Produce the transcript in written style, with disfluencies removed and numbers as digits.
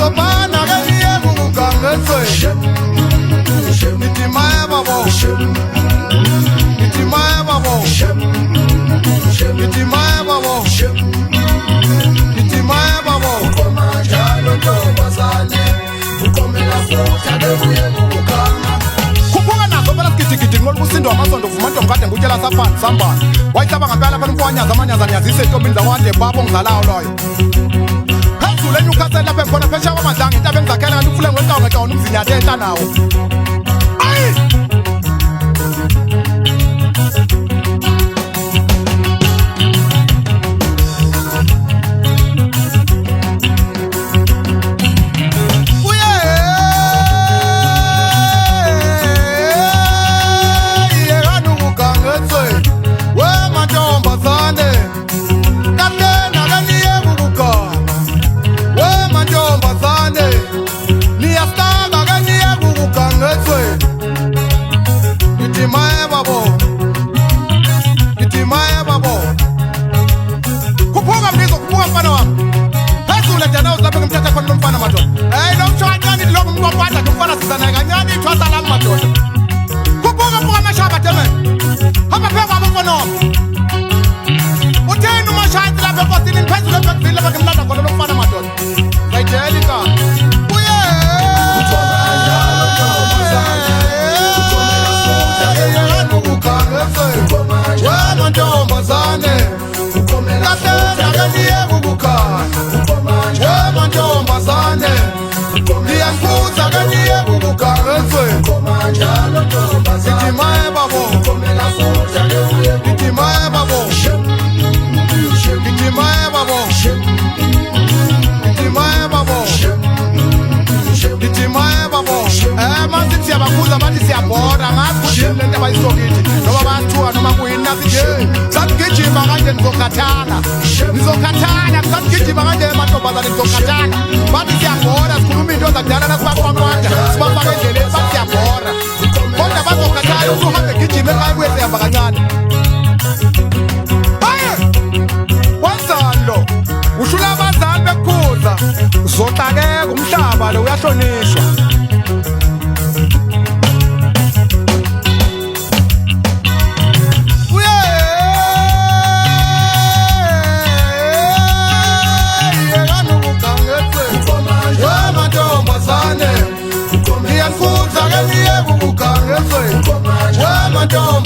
sobana kaniye kukangetswe Niti maya babo Niti maya babo Niti maya babo Niti maya babo Ukomajalo tobazane Ukomela futa debuye kukanga Kupunga nako pala skiti ngolu usindo amasondo fumanto mkate ngutela sapani sambani Waitaba ngapela pala mkwanyaza manyaza nyazise tobinza wande babo ngzalao loyo Phezulu eNewcastle lapha khona phesha kwamadlanga into abengizakhela kanti ufule ngweqawo umzinyathe ehla nawo ayi Bakuza bathi siyabhora ngathi lento abayisokithi noma bathiwa noma kuyini nje sakugijima kanje ngizokhathala sakugijima kanje emantombazane ngizokhathala bathi siyabhora sikhuluma into zakudala nasibaqwaqwada sibafaka endleleni bathi siyabhora kodwa bazokhathala uhambe gijima ekhaya sihamba kancane hayi wenzani lo ushula abazali bekukhuza uzoxakeka umhlaba lo uyahlonishwa Don't